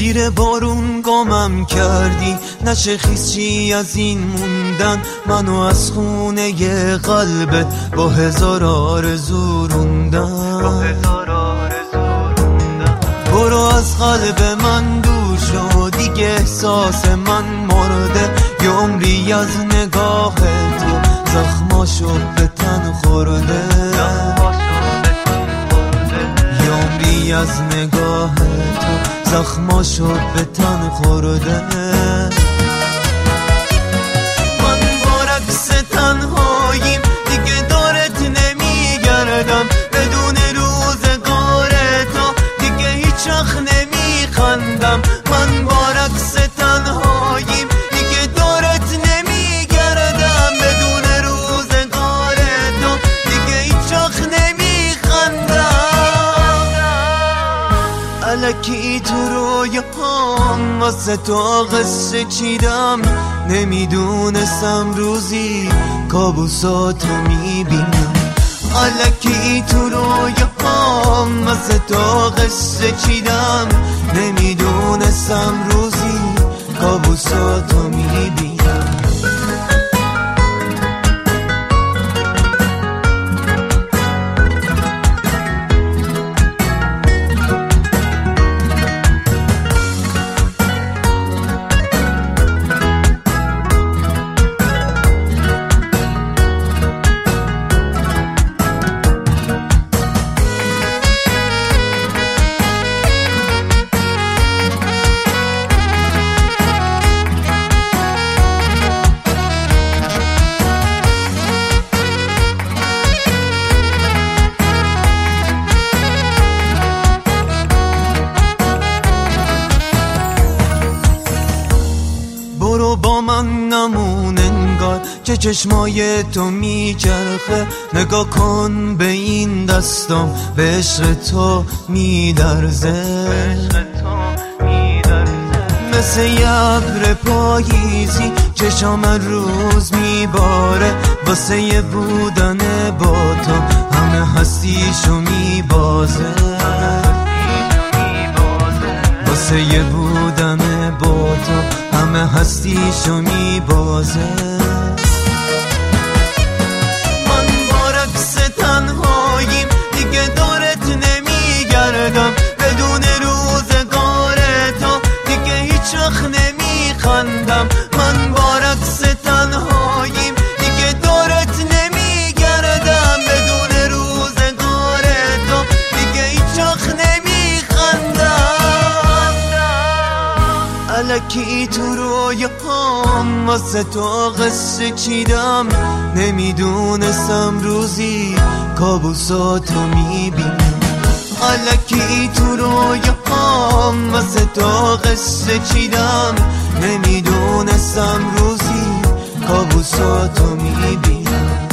زیر بارون گمم کردی، نشه خیزی از این موندن منو از خونه قلبت با هزار آرزو روندن. برو از قلب من دور شو دیگه، احساس من مرده، یه عمری از نگاه تو زخماشو به تن خورده، یه عمری از نگاه تو زخماشو به تن خورده. من برعکس تنهاییم دیگه دارت نمیگردم، بدون روزگار تو دیگه هیچ وقت نمیخندم. من برعکس تنهاییم دیگه دارت نمیگردم، بدون روزگار تو دیگه هیچ وقت نمیخندم. الکی تو رویام واسه تو قصه چیدم، نمیدونستم روزی کابوساتو میبینم. الکی تو رویام واسه تو قصه چیدم، نمیدونستم روزی کابوساتو میبینم. برو با من نمون انگار که چشمای تو میچرخه، نگاه کن به این دستم به عشق تو میلرزه، مثل یه ابر پاییزی چشام روز میباره، واسه یه بودن با تو همه هستیشو میبازه، واسه یه بودن با تو همه هستیشو میبازه. من برعکس تنهاییم دیگه دارت نمیگردم، بدون روزگار تو دیگه هیچ وقت نمیخندم. من برعکس تنهاییم دیگه دارت نمیگردم، بدون روزگار تو دیگه هیچ وقت نمیخندم. الکی تو رویام واسه تو قصه چیدم، نمیدونستم روزی کابوساتو میبینم. الکی تو رویام واسه تو قصه چیدم، نمیدونستم روزی کابوساتو میبینم.